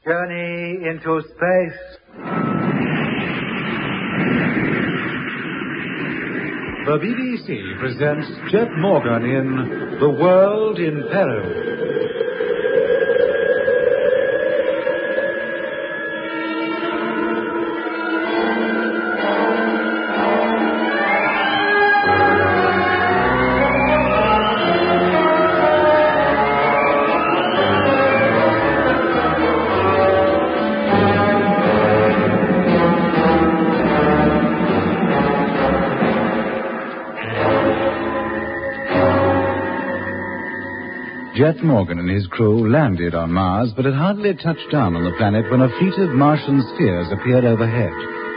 Journey into space. The BBC presents Jet Morgan in The World in Peril. Jet Morgan and his crew landed on Mars, but had hardly touched down on the planet when a fleet of Martian spheres appeared overhead.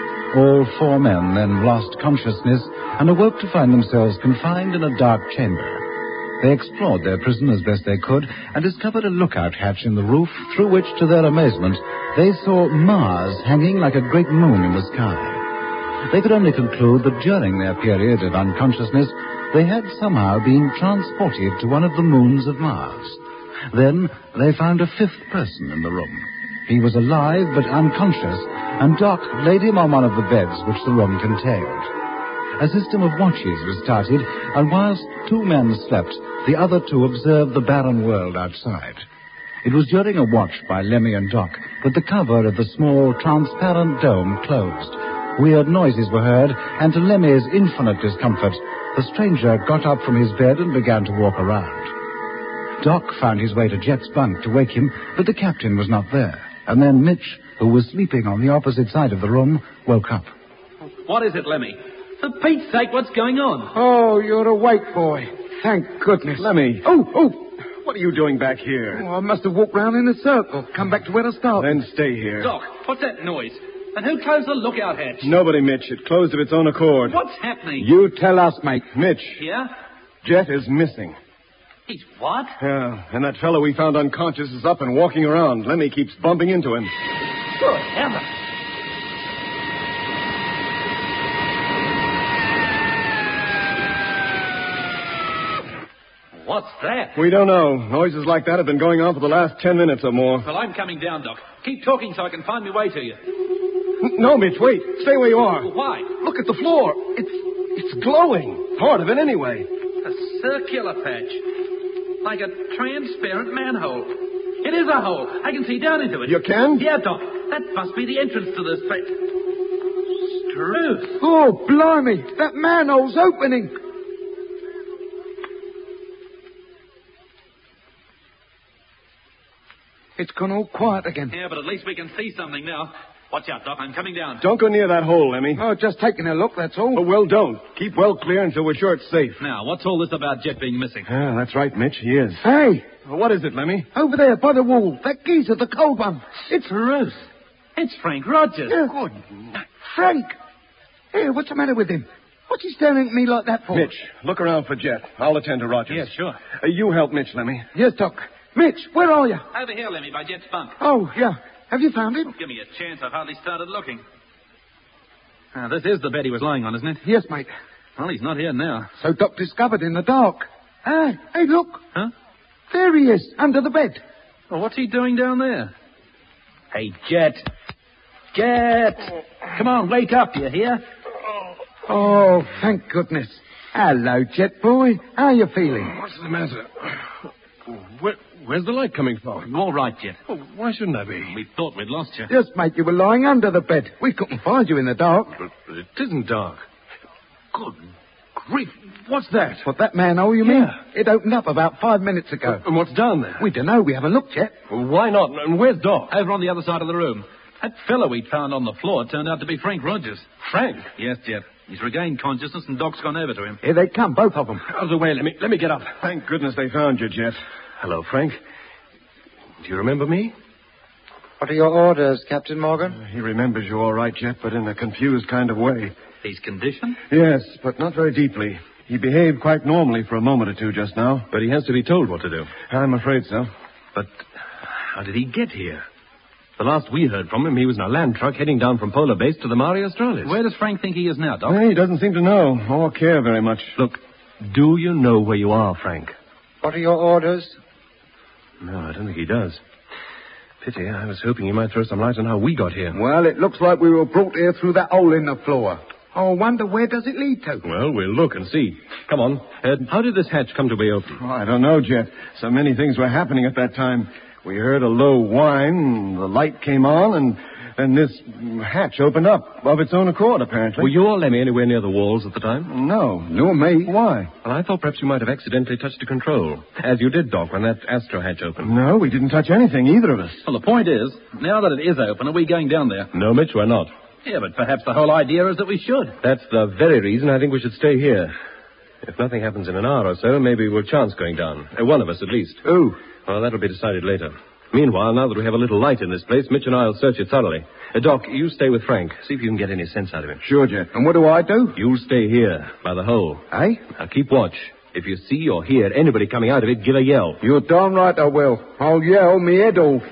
All four men then lost consciousness and awoke to find themselves confined in a dark chamber. They explored their prison as best they could and discovered a lookout hatch in the roof through which, to their amazement, they saw Mars hanging like a great moon in the sky. They could only conclude that during their period of unconsciousness, they had somehow been transported to one of the moons of Mars. Then they found a fifth person in the room. He was alive but unconscious, and Doc laid him on one of the beds which the room contained. A system of watches was started, and whilst two men slept, the other two observed the barren world outside. It was during a watch by Lemmy and Doc that the cover of the small, transparent dome closed. Weird noises were heard, and to Lemmy's infinite discomfort, the stranger got up from his bed and began to walk around. Doc found his way to Jet's bunk to wake him, but the captain was not there. And then Mitch, who was sleeping on the opposite side of the room, woke up. What is it, Lemmy? For Pete's sake, what's going on? Oh, you're awake, boy. Thank goodness. Lemmy. Oh. What are you doing back here? Oh, I must have walked round in a circle. Come back to where I started. Then stay here. Doc, what's that noise? And who closed the lookout hatch? Nobody, Mitch. It closed of its own accord. What's happening? You tell us, mate. Mitch. Yeah? Jet is missing. He's what? Yeah, and that fellow we found unconscious is up and walking around. Lemmy keeps bumping into him. Good heavens. What's that? We don't know. Noises like that have been going on for the last 10 minutes or more. Well, I'm coming down, Doc. Keep talking so I can find my way to you. No, Mitch, wait. Stay where you are. Well, why? Look at the floor. It's glowing. Part of it, anyway. A circular patch. Like a transparent manhole. It is a hole. I can see down into it. You can? Yeah, Doc. That must be the entrance to this place. Struth. Oh, blimey. That manhole's opening. It's gone all quiet again. Yeah, but at least we can see something now. Watch out, Doc. I'm coming down. Don't go near that hole, Lemmy. Oh, just taking a look, that's all. Oh, well, don't. Keep well clear until we're sure it's safe. Now, what's all this about Jet being missing? Ah, that's right, Mitch. He is. Hey, What is it, Lemmy? over there by the wall. That geezer, the cold one. It's Ruth. It's Frank Rogers. Yeah. Good. Frank. Hey, what's the matter with him? What's he staring at me like that for? Mitch, look around for Jet. I'll attend to Rogers. Yes, sure. You help Mitch, Lemmy. Yes, Doc. Mitch, where are you? Over here, Lemmy, by Jet's bunk. Oh, yeah. Have you found him? Give me a chance. I've hardly started looking. This is the bed he was lying on, isn't it? Yes, mate. Well, he's not here now. So Doc discovered in the dark. Hey, look. Huh? There he is, under the bed. Well, what's he doing down there? Hey, Jet. Jet! Come on, wake up, you hear? Oh, thank goodness. Hello, Jet boy. How are you feeling? What's the matter? Where's the light coming from? All right, Jet. Oh, why shouldn't I be? We thought we'd lost you. Yes, mate, you were lying under the bed. We couldn't find you in the dark. But it isn't dark. Good grief. What's that? What, that manhole, you mean? Yeah. It opened up about 5 minutes ago. And what's down there? We don't know. We haven't looked yet. Well, why not? And where's Doc? Over on the other side of the room. That fellow we'd found on the floor turned out to be Frank Rogers. Frank? Yes, Jet. He's regained consciousness and Doc's gone over to him. Here they come, both of them. Out of the way. Let me get up. Thank goodness they found you, Jet. Hello, Frank. Do you remember me? What are your orders, Captain Morgan? He remembers you all right, Jet, but in a confused kind of way. He's conditioned? Yes, but not very deeply. He behaved quite normally for a moment or two just now. But he has to be told what to do. I'm afraid so. But how did he get here? The last we heard from him, he was in a land truck heading down from Polar Base to the Mare Australis. Where does Frank think he is now, Doc? He doesn't seem to know or care very much. Look, do you know where you are, Frank? What are your orders? No, I don't think he does. Pity. I was hoping you might throw some light on how we got here. Well, it looks like we were brought here through that hole in the floor. Oh, I wonder where does it lead to? Well, we'll look and see. Come on. How did this hatch come to be open? Oh, I don't know, Jet. So many things were happening at that time. We heard a low whine, the light came on, and then this hatch opened up of its own accord, apparently. Were you or Lemmy anywhere near the walls at the time? No. Nor me. Why? Well, I thought perhaps you might have accidentally touched a control, as you did, Doc, when that Astro hatch opened. No, we didn't touch anything, either of us. Well, the point is, now that it is open, are we going down there? No, Mitch, we're not. Yeah, but perhaps the whole idea is that we should. That's the very reason I think we should stay here. If nothing happens in an hour or so, maybe we'll chance going down. One of us, at least. Who? Well, that'll be decided later. Meanwhile, now that we have a little light in this place, Mitch and I'll search it thoroughly. Doc, you stay with Frank. See if you can get any sense out of him. Sure, Jet. And what do I do? You stay here, by the hole. Eh? Now, keep watch. If you see or hear anybody coming out of it, give a yell. You're darn right I will. I'll yell me head off.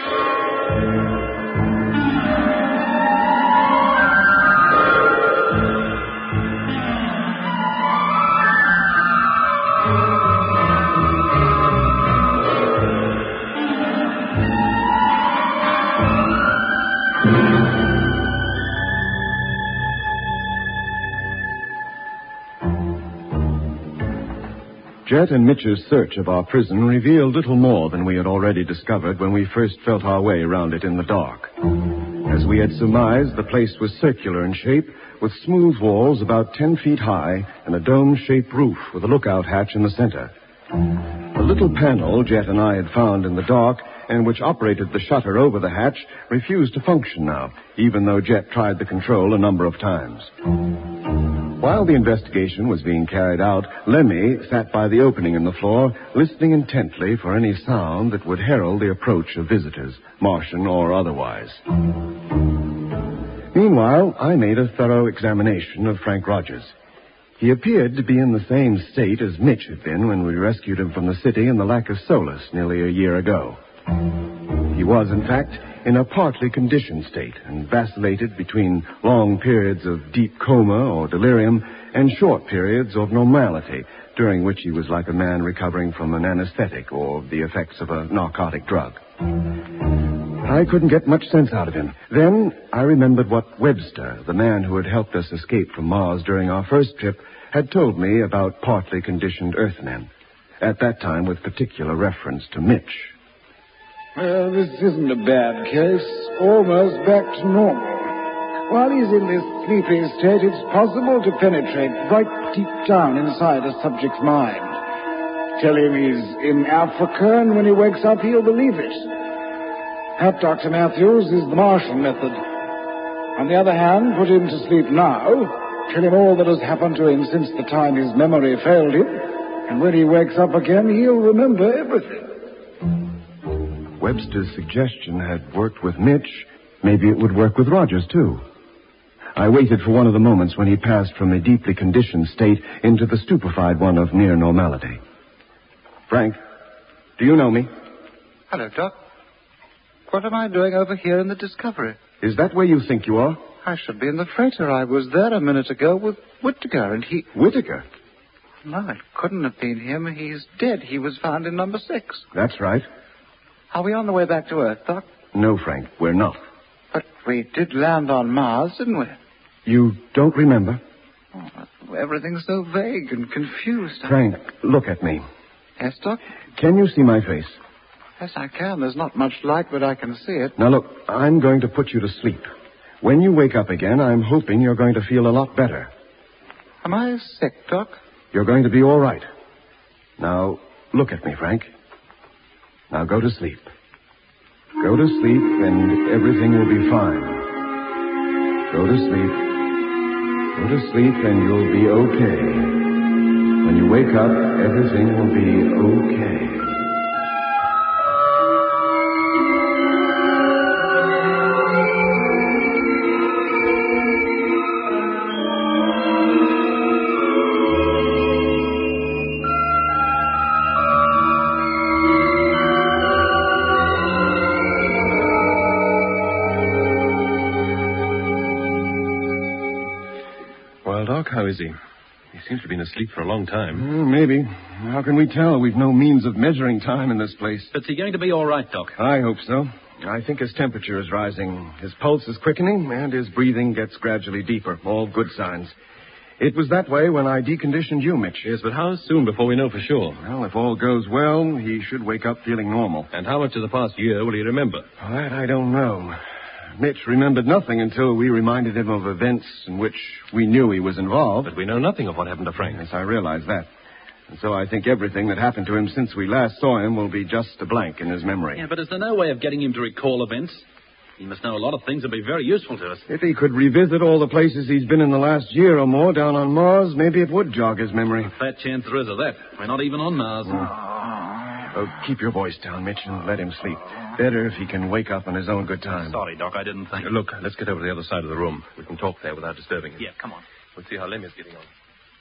Jet and Mitch's search of our prison revealed little more than we had already discovered when we first felt our way around it in the dark. As we had surmised, the place was circular in shape, with smooth walls about 10 feet high and a dome-shaped roof with a lookout hatch in the center. The little panel Jet and I had found in the dark and which operated the shutter over the hatch refused to function now, even though Jet tried the control a number of times. While the investigation was being carried out, Lemmy sat by the opening in the floor, listening intently for any sound that would herald the approach of visitors, Martian or otherwise. Meanwhile, I made a thorough examination of Frank Rogers. He appeared to be in the same state as Mitch had been when we rescued him from the city in the Lac of Solis nearly a year ago. He was, in fact, in a partly conditioned state and vacillated between long periods of deep coma or delirium and short periods of normality, during which he was like a man recovering from an anesthetic or the effects of a narcotic drug. I couldn't get much sense out of him. Then I remembered what Webster, the man who had helped us escape from Mars during our first trip, had told me about partly conditioned Earthmen, at that time with particular reference to Mitch. Well, this isn't a bad case. Almost back to normal. While he's in this sleepy state, it's possible to penetrate right deep down inside a subject's mind. Tell him he's in Africa, and when he wakes up, he'll believe it. That, Dr. Matthews, is the Martian method. On the other hand, put him to sleep now, tell him all that has happened to him since the time his memory failed him, and when he wakes up again, he'll remember everything. Webster's suggestion had worked with Mitch. Maybe it would work with Rogers, too. I waited for one of the moments when he passed from a deeply conditioned state into the stupefied one of near normality. Frank, do you know me? Hello, Doc. What am I doing over here in the Discovery? Is that where you think you are? I should be in the freighter. I was there a minute ago with Whittaker, and he... Whittaker? No, it couldn't have been him. He's dead. He was found in number 6. That's right. Are we on the way back to Earth, Doc? No, Frank, we're not. But we did land on Mars, didn't we? You don't remember? Oh, everything's so vague and confused. Frank, look at me. Yes, Doc? Can you see my face? Yes, I can. There's not much light, but I can see it. Now, look, I'm going to put you to sleep. When you wake up again, I'm hoping you're going to feel a lot better. Am I sick, Doc? You're going to be all right. Now, look at me, Frank. Now go to sleep. Go to sleep and everything will be fine. Go to sleep. Go to sleep and you'll be okay. When you wake up, everything will be okay. How is he? He seems to have been asleep for a long time. Maybe. How can we tell? We've no means of measuring time in this place. Is he going to be all right, Doc? I hope so. I think his temperature is rising. His pulse is quickening, and his breathing gets gradually deeper. All good signs. It was that way when I deconditioned you, Mitch. Yes, but how soon before we know for sure? Well, if all goes well, he should wake up feeling normal. And how much of the past year will he remember? That I don't know. Mitch remembered nothing until we reminded him of events in which we knew he was involved. But we know nothing of what happened to Frank. Yes, I realize that. And so I think everything that happened to him since we last saw him will be just a blank in his memory. Yeah, but is there no way of getting him to recall events? He must know a lot of things that would be very useful to us. If he could revisit all the places he's been in the last year or more down on Mars, maybe it would jog his memory. A fat chance there is of that. We're not even on Mars. Oh, keep your voice down, Mitch, and let him sleep. Better if he can wake up on his own good time. Sorry, Doc, I didn't think. Look, let's get over to the other side of the room. We can talk there without disturbing him. Yeah, come on. We'll see how Lemmy's getting on.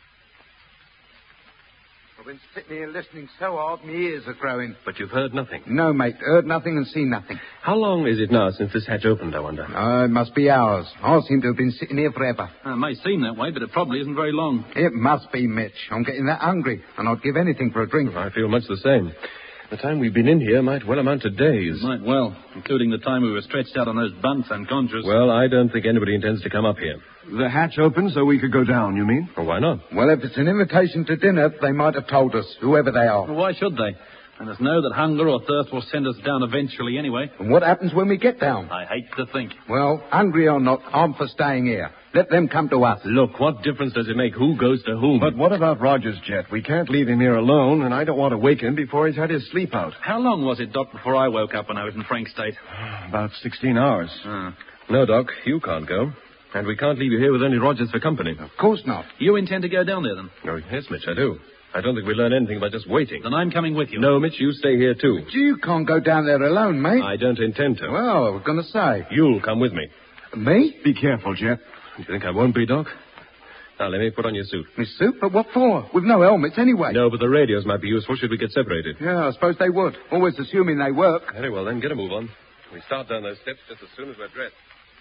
I've been sitting here listening so hard, my ears are growing. But you've heard nothing. No, mate, heard nothing and seen nothing. How long is it now since this hatch opened, I wonder? It must be hours. I seem to have been sitting here forever. It may seem that way, but it probably isn't very long. It must be, Mitch. I'm getting that hungry, and I'd give anything for a drink. I feel much the same. The time we've been in here might well amount to days. Might well, including the time we were stretched out on those bunks unconscious. Well, I don't think anybody intends to come up here. The hatch opened so we could go down, you mean? Well, why not? Well, if it's an invitation to dinner, they might have told us, whoever they are. Well, why should they? Let us know that hunger or thirst will send us down eventually anyway. And what happens when we get down? I hate to think. Well, hungry or not, I'm for staying here. Let them come to us. Look, what difference does it make who goes to whom? But what about Rogers, Jet? We can't leave him here alone, and I don't want to wake him before he's had his sleep out. How long was it, Doc, before I woke up when I was in Frank's state? About 16 hours. No, Doc, you can't go. And we can't leave you here with only Rogers for company. Of course not. You intend to go down there, then? Oh, yes, Mitch, I do. I don't think we learn anything by just waiting. Then I'm coming with you. No, Mitch, you stay here, too. But you can't go down there alone, mate. I don't intend to. Well, I was going to say. You'll come with me. Me? Be careful, Jet. You think I won't be, Doc? Now, let me put on your suit. My suit? But what for? With no helmets anyway. No, but the radios might be useful should we get separated. Yeah, I suppose they would. Always assuming they work. Very well, then, get a move on. We start down those steps just as soon as we're dressed.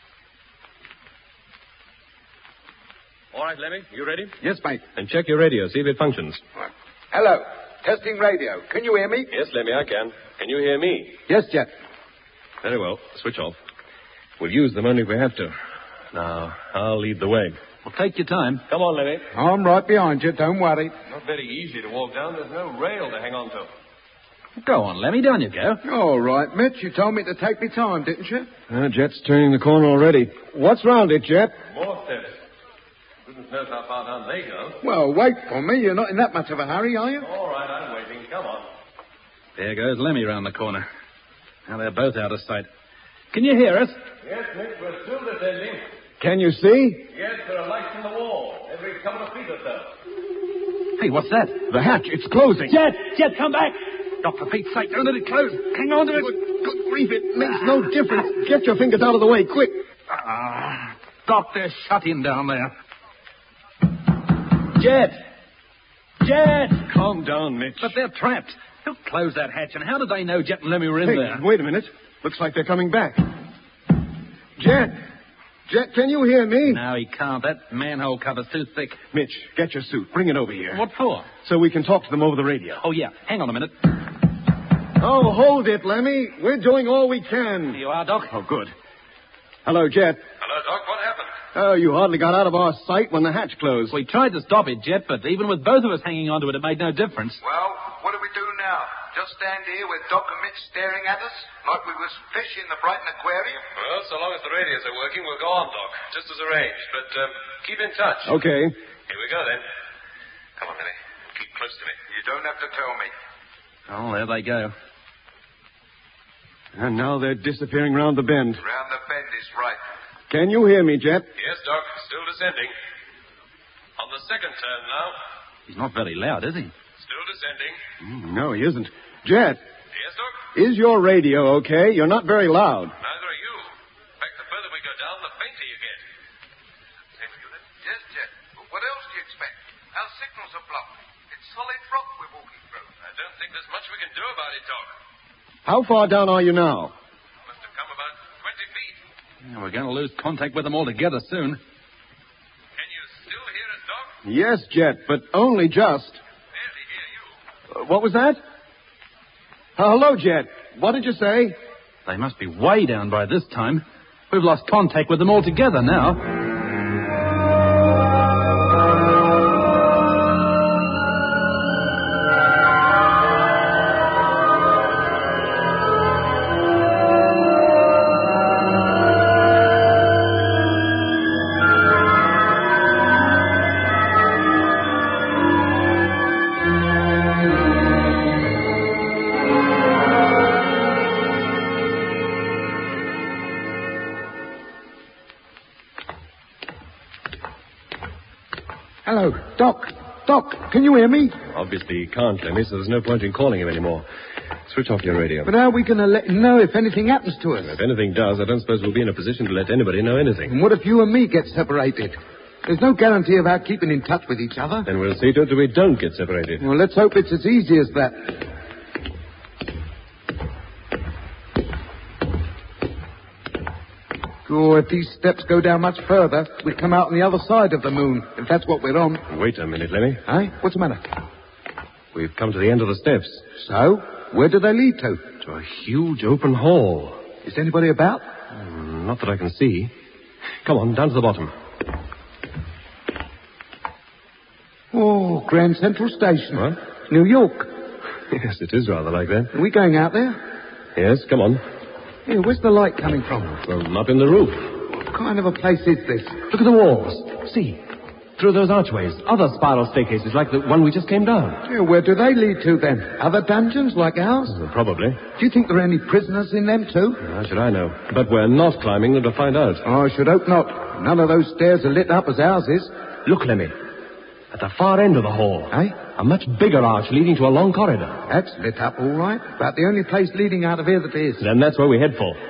All right, Lemmy, you ready? Yes, mate. And check your radio, see if it functions. Right. Hello. Testing radio. Can you hear me? Yes, Lemmy, I can. Can you hear me? Yes, Jet. Very well. Switch off. We'll use them only if we have to. Now, I'll lead the way. Well, take your time. Come on, Lemmy. I'm right behind you. Don't worry. Not very easy to walk down. There's no rail to hang on to. Go on, Lemmy, down you go. All right, Mitch. You told me to take me time, didn't you? Jet's turning the corner already. What's round it, Jet? More steps. Goodness knows how far down they go. Well, wait for me. You're not in that much of a hurry, are you? All right, I'm waiting. Come on. There goes Lemmy round the corner. Now they're both out of sight. Can you hear us? Yes, Nick, we're still descending. Can you see? Yes, there are lights in the wall, every couple of feet or so. Hey, what's that? The hatch, it's closing. Jet, come back! Doc, for Pete's sake, don't let it close. Hang on to it. Good grief, it makes no difference. Get your fingers out of the way, quick. Doc, they're shut in down there. Jet! Calm down, Mitch. But they're trapped. Who closed that hatch, and how did they know Jet and Lemmy were in there? Wait a minute. Looks like they're coming back. Jet, can you hear me? No, he can't. That manhole cover's too thick. Mitch, get your suit. Bring it over here. What for? So we can talk to them over the radio. Oh, yeah. Hang on a minute. Oh, hold it, Lemmy. We're doing all we can. Here you are, Doc. Oh, good. Hello, Jet. Hello, Doc. What happened? Oh, you hardly got out of our sight when the hatch closed. We tried to stop it, Jet, but even with both of us hanging onto it, it made no difference. Well, what do we do now? Just stand here with Doc and Mitch staring at us like we was fish in the Brighton Aquarium? Well, so long as the radios are working, we'll go on, Doc, just as arranged. But keep in touch. Okay. Here we go, then. Come on, Lemmy. Keep close to me. You don't have to tell me. Oh, there they go. And now they're disappearing round the bend. Round the bend is right. Can you hear me, Jet? Yes, Doc. Still descending. On the second turn now. He's not very loud, is he? Still descending. No, he isn't. Jet, Yes, Doc? is your radio okay? You're not very loud. Neither are you. In fact, the further we go down, the fainter you get. Same with you, then? Yes, Jet. But what else do you expect? Our signals are blocked. It's solid rock we're walking through. I don't think there's much we can do about it, Doc. How far down are you now? Must have come about 20 feet. Yeah, we're going to lose contact with them altogether soon. Can you still hear us, Doc? Yes, Jet, but only just. Barely hear you. What was that? Hello, Jet. What did you say? They must be way down by this time. We've lost contact with them altogether now. Hello, Doc. Doc, can you hear me? Obviously he can't, Lemmy, so there's no point in calling him anymore. Switch off your radio. But how are we going to let him know if anything happens to us? If anything does, I don't suppose we'll be in a position to let anybody know anything. And what if you and me get separated? There's no guarantee of our keeping in touch with each other. Then we'll see to it that we don't get separated. Well, let's hope it's as easy as that. Oh, if these steps go down much further, we come out on the other side of the moon, if that's what we're on. Wait a minute, Lemmy. Eh? What's the matter? We've come to the end of the steps. So? Where do they lead to? To a huge open hall. Is anybody about? Not that I can see. Come on, down to the bottom. Oh, Grand Central Station. What? New York. Yes, it is rather like that. Are we going out there? Yes, come on. Here, where's the light coming from? From up in the roof. What kind of a place is this? Look at the walls. See. Through those archways. Other spiral staircases like the one we just came down. Yeah, where do they lead to then? Other dungeons like ours? Probably. Do you think there are any prisoners in them too? How should I know? But we're not climbing them to find out. Oh, I should hope not. None of those stairs are lit up as ours is. Look, Lemmy. At the far end of the hall. Eh? A much bigger arch leading to a long corridor. That's lit up all right. About the only place leading out of here that is. Then that's where we head for.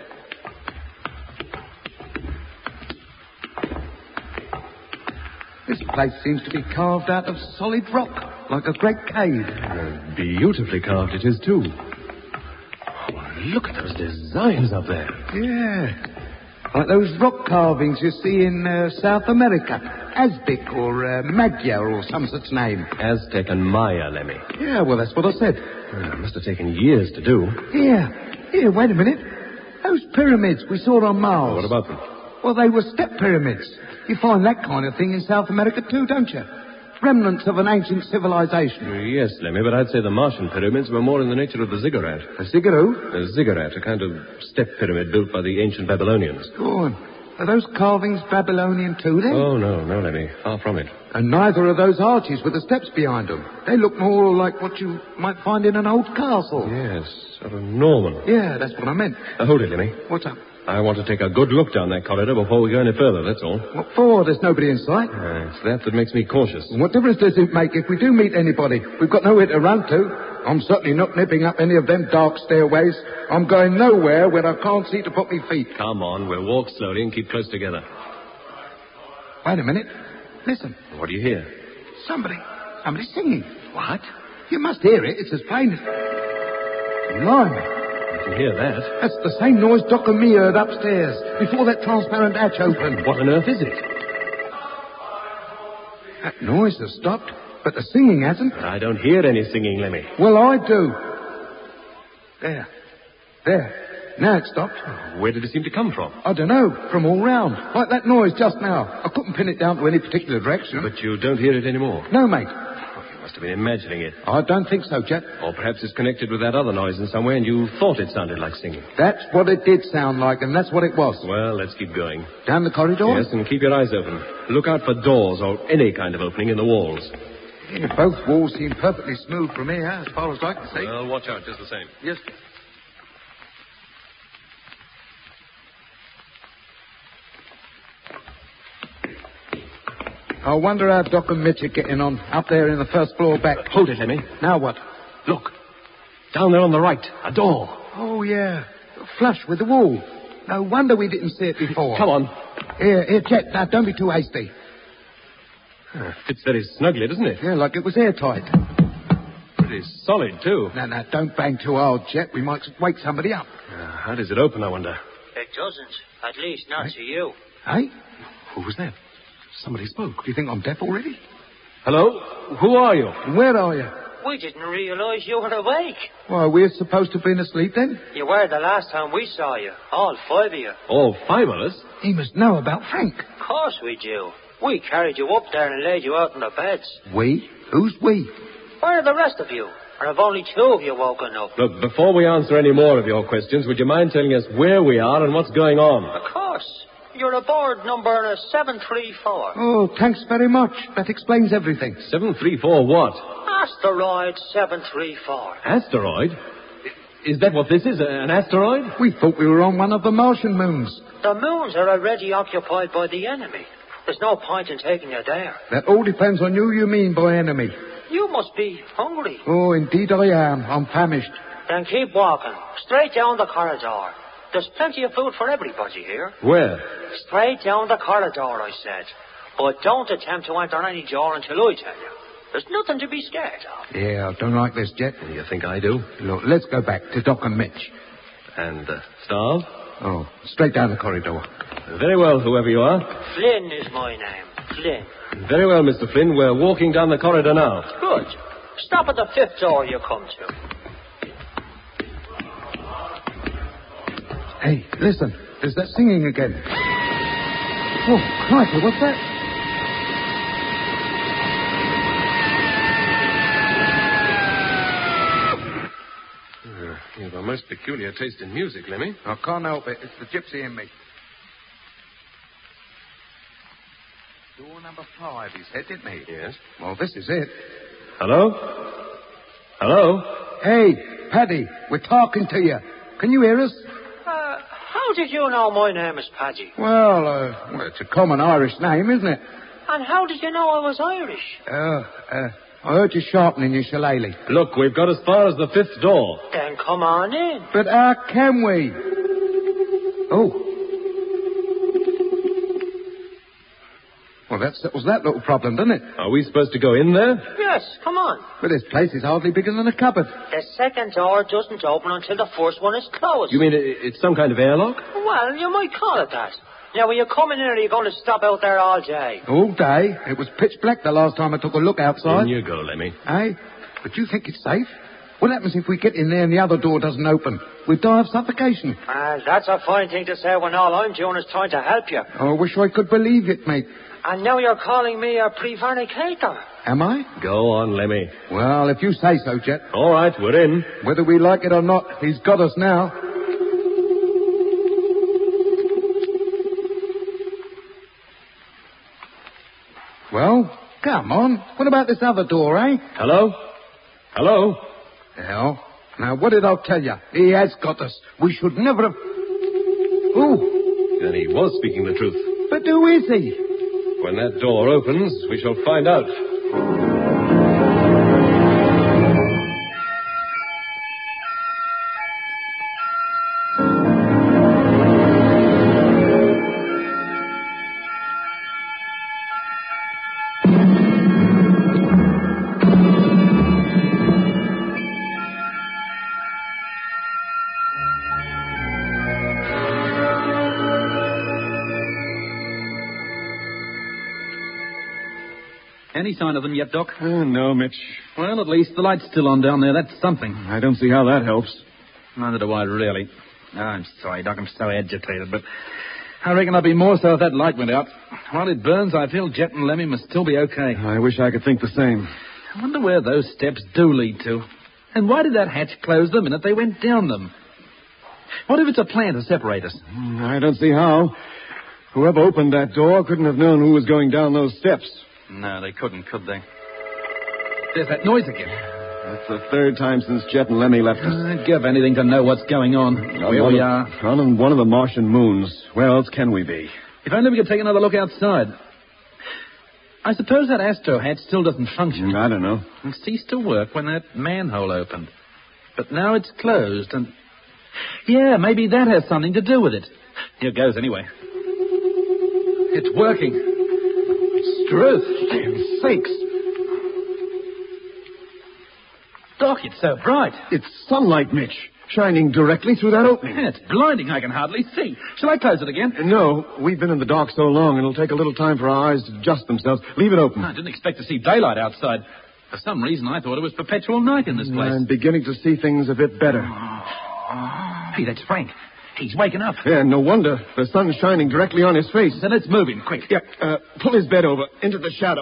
This place seems to be carved out of solid rock, like a great cave. Beautifully carved it is, too. Oh, look at those designs up there. Yeah. Like those rock carvings you see in South America. Aztec or Magyar or some such name. Aztec and Maya, Lemmy. Yeah, well, that's what I said. It must have taken years to do. Here, wait a minute. Those pyramids we saw on Mars. What about them? Well, they were step pyramids. You find that kind of thing in South America too, don't you? Remnants of an ancient civilization. Yes, Lemmy, but I'd say the Martian pyramids were more in the nature of the ziggurat. A ziggurat? A ziggurat, a kind of step pyramid built by the ancient Babylonians. Go on. Are those carvings Babylonian too, then? Oh, no, Lemmy. Far from it. And neither are those arches with the steps behind them. They look more like what you might find in an old castle. Yes, sort of Norman. Yeah, that's what I meant. Hold it, Lemmy. What's up? I want to take a good look down that corridor before we go any further, that's all. What for? There's nobody in sight. It's that makes me cautious. What difference does it make if we do meet anybody? We've got nowhere to run to. I'm certainly not nipping up any of them dark stairways. I'm going nowhere where I can't see to put me feet. Come on, we'll walk slowly and keep close together. Wait a minute. Listen. What do you hear? Somebody singing. What? You must hear it. It's as plain as... Blimey. I can hear that. That's the same noise Doc and me heard upstairs, before that transparent hatch opened. What on earth is it? That noise has stopped, but the singing hasn't. But I don't hear any singing, Lemmy. Well, I do. There. Now it stopped. Where did it seem to come from? I don't know. From all round. Like that noise just now. I couldn't pin it down to any particular direction. But you don't hear it anymore? No, mate. You must have been imagining it. I don't think so, Jet. Or perhaps it's connected with that other noise in some way and you thought it sounded like singing. That's what it did sound like, and that's what it was. Well, let's keep going. Down the corridor? Yes, and keep your eyes open. Look out for doors or any kind of opening in the walls. Yeah, both walls seem perfectly smooth from here, as far as I can see. Well, watch out just the same. Yes. I wonder how Doc and Mitch are getting on up there in the first floor back. Hold it, Lemmy. Now what? Look. Down there on the right. A door. Oh, yeah. Flush with the wall. No wonder we didn't see it before. Come on. Here, Jet. Now, don't be too hasty. Fits very snugly, doesn't it? Yeah, like it was airtight. Pretty solid, too. Now, don't bang too hard, Jet. We might wake somebody up. How does it open, I wonder? It doesn't. At least not to you. Hey? Who was that? Somebody spoke. Do you think I'm deaf already? Hello? Who are you? Where are you? We didn't realize you were awake. Well, we're supposed to have been asleep then? You were the last time we saw you. All 5 of you. All 5 of us? He must know about Frank. Of course we do. We carried you up there and laid you out in the beds. We? Who's we? Where are the rest of you? Or have only 2 of you woken up? Look, before we answer any more of your questions, would you mind telling us where we are and what's going on? Of course. You're aboard number 734. Oh, thanks very much. That explains everything. 734 what? Asteroid 734. Asteroid? Is that what this is, an asteroid? We thought we were on one of the Martian moons. The moons are already occupied by the enemy. There's no point in taking you there. That all depends on who you mean by enemy. You must be hungry. Oh, indeed I am. I'm famished. Then keep walking. Straight down the corridor. There's plenty of food for everybody here. Where? Straight down the corridor, I said. But don't attempt to enter any door until I tell you. There's nothing to be scared of. Yeah, I don't like this, Jet. You think I do? Look, let's go back to Doc and Mitch. And, Starve? Oh, straight down the corridor. Very well, whoever you are. Flynn is my name. Flynn. Very well, Mr. Flynn. We're walking down the corridor now. Good. Stop at the 5th door you come to. Hey, listen. There's that singing again. Oh, crikey, what's that? You have a most peculiar taste in music, Lemmy. I can't help it. It's the gypsy in me. Door number 5, he said, didn't he? Yes. Well, this is it. Hello? Hello? Hey, Paddy, we're talking to you. Can you hear us? How did you know my name is Paddy? Well, it's a common Irish name, isn't it? And how did you know I was Irish? I heard you sharpening your shillelagh. Look, we've got as far as the 5th door. Then come on in. But how can we? Oh. Well, that settles that little problem, doesn't it? Are we supposed to go in there? Yes, come on. But this place is hardly bigger than a cupboard. The 2nd door doesn't open until the 1st one is closed. You mean it's some kind of airlock? Well, you might call it that. Now, when you come in here, are you going to stop out there all day? All day? It was pitch black the last time I took a look outside. In you go, Lemmy. Hey, but you think it's safe? What happens if we get in there and the other door doesn't open? We'd die of suffocation. That's a fine thing to say when all I'm doing is trying to help you. Oh, I wish I could believe it, mate. And now you're calling me a prevaricator. Am I? Go on, Lemmy. Well, if you say so, Jet. All right, we're in. Whether we like it or not, he's got us now. Well, come on. What about this other door, eh? Hello? Hello? Hell. Now, what did I tell you? He has got us. We should never have... Ooh. Then he was speaking the truth. But who is he? When that door opens, we shall find out. Any sign of them yet, Doc? No, Mitch. Well, at least the light's still on down there. That's something. I don't see how that helps. Neither do I, really. I'm sorry, Doc. I'm so agitated, but I reckon I'd be more so if that light went out. While it burns, I feel Jet and Lemmy must still be okay. I wish I could think the same. I wonder where those steps do lead to. And why did that hatch close the minute they went down them? What if it's a plan to separate us? I don't see how. Whoever opened that door couldn't have known who was going down those steps. No, they couldn't, could they? There's that noise again. That's the 3rd time since Jet and Lemmy left us. I'd give anything to know what's going on. Here we are. On one of the Martian moons. Where else can we be? If only we could take another look outside. I suppose that astro hatch still doesn't function. I don't know. It ceased to work when that manhole opened. But now it's closed and... Yeah, maybe that has something to do with it. Here goes anyway. It's working. Struth. Damn sakes. Doc, it's so bright. It's sunlight, Mitch, shining directly through that opening. Yeah, it's blinding. I can hardly see. Shall I close it again? No, we've been in the dark so long, it'll take a little time for our eyes to adjust themselves. Leave it open. I didn't expect to see daylight outside. For some reason, I thought it was perpetual night in this place. I'm beginning to see things a bit better. Hey, that's Frank. He's waking up. Yeah, no wonder. The sun's shining directly on his face. Then let's move him, quick. Yeah, pull his bed over into the shadow.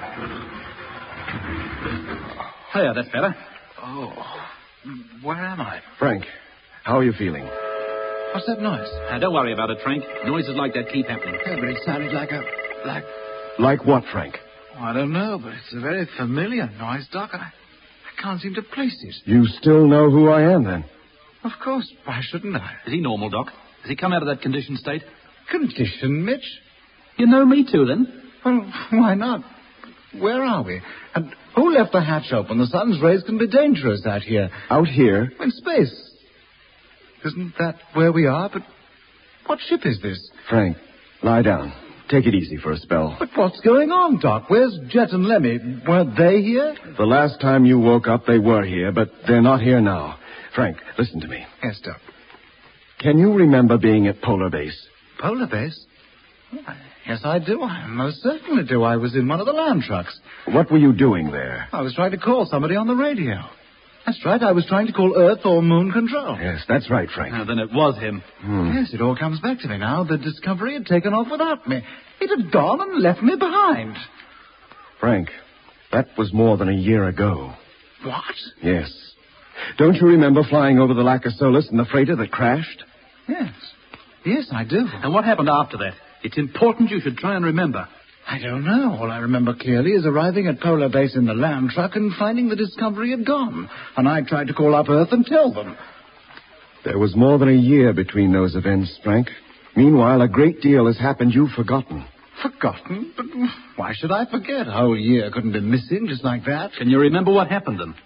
There, that's better. Oh, where am I? Frank, how are you feeling? What's that noise? Don't worry about it, Frank. Noises like that keep happening. Yeah, but it sounded like Like what, Frank? I don't know, but it's a very familiar noise, Doc. I can't seem to place it. You still know who I am, then? Of course. Why shouldn't I? Is he normal, Doc? Has he come out of that conditioned state? Condition, Mitch? You know me too, then? Well, why not? Where are we? And who left the hatch open? The sun's rays can be dangerous out here. Out here? In space. Isn't that where we are? But what ship is this? Frank, lie down. Take it easy for a spell. But what's going on, Doc? Where's Jet and Lemmy? Weren't they here? The last time you woke up, they were here, but they're not here now. Frank, listen to me. Yes, Doc. Can you remember being at Polar Base? Polar Base? Yes, I do. I most certainly do. I was in one of the land trucks. What were you doing there? I was trying to call somebody on the radio. That's right. I was trying to call Earth or Moon Control. Yes, that's right, Frank. Then it was him. Yes, it all comes back to me now. The Discovery had taken off without me. It had gone and left me behind. Frank, that was more than a year ago. What? Yes. Don't you remember flying over the Lacasolas in the freighter that crashed? Yes. Yes, I do. And what happened after that? It's important you should try and remember. I don't know. All I remember clearly is arriving at Polar Base in the land truck and finding the Discovery had gone. And I tried to call up Earth and tell them. There was more than a year between those events, Frank. Meanwhile, a great deal has happened you've forgotten. Forgotten? But why should I forget? A whole year couldn't be missing just like that. Can you remember what happened then?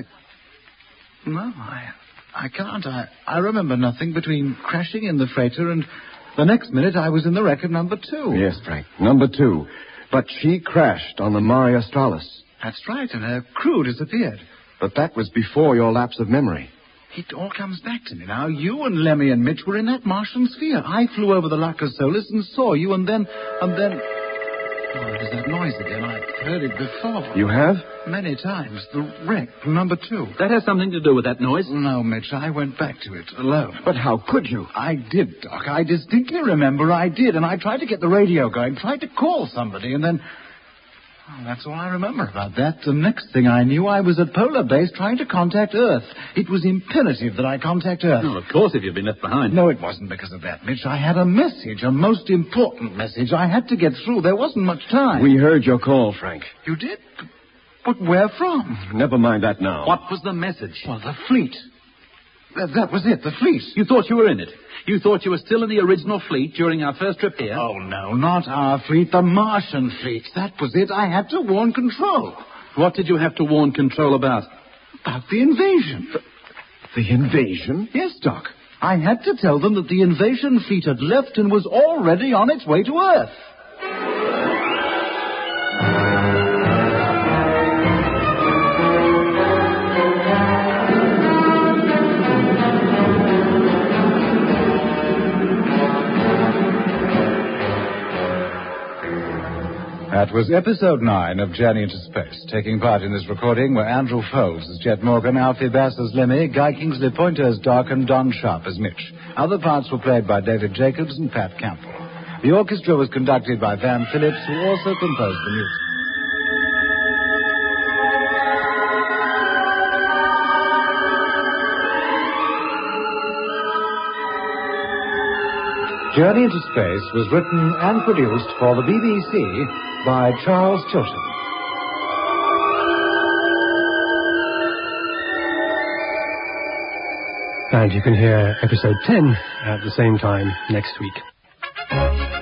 No, I can't. I remember nothing between crashing in the freighter and the next minute I was in the wreck of number 2. Yes, Frank, number 2. But she crashed on the Mare Australis. That's right, and her crew disappeared. But that was before your lapse of memory. It all comes back to me now. You and Lemmy and Mitch were in that Martian sphere. I flew over the Lacasolas and saw you, and then... Oh, there's that noise again. I've heard it before. You have? Many times. The wreck from number 2. That has something to do with that noise? No, Mitch. I went back to it alone. But how could you? I did, Doc. I distinctly remember I did, and I tried to get the radio going, tried to call somebody, and then... Oh, that's all I remember about that. The next thing I knew, I was at Polar Base trying to contact Earth. It was imperative that I contact Earth. Oh, of course, if you've been left behind. No, it wasn't because of that, Mitch. I had a message, a most important message. I had to get through. There wasn't much time. We heard your call, Frank. You did? But where from? Never mind that now. What was the message? Well, the fleet. That was it, the fleet. You thought you were in it? You thought you were still in the original fleet during our first trip here? Oh, no, not our fleet, the Martian fleet. That was it. I had to warn Control. What did you have to warn Control about? About the invasion. The invasion? Yes, Doc. I had to tell them that the invasion fleet had left and was already on its way to Earth. That was episode 9 of Journey into Space. Taking part in this recording were Andrew Foles as Jet Morgan, Alfie Bass as Lemmy, Guy Kingsley Pointer as Doc, and Don Sharp as Mitch. Other parts were played by David Jacobs and Pat Campbell. The orchestra was conducted by Van Phillips, who also composed the music. Journey into Space was written and produced for the BBC by Charles Chilton. And you can hear episode 10 at the same time next week.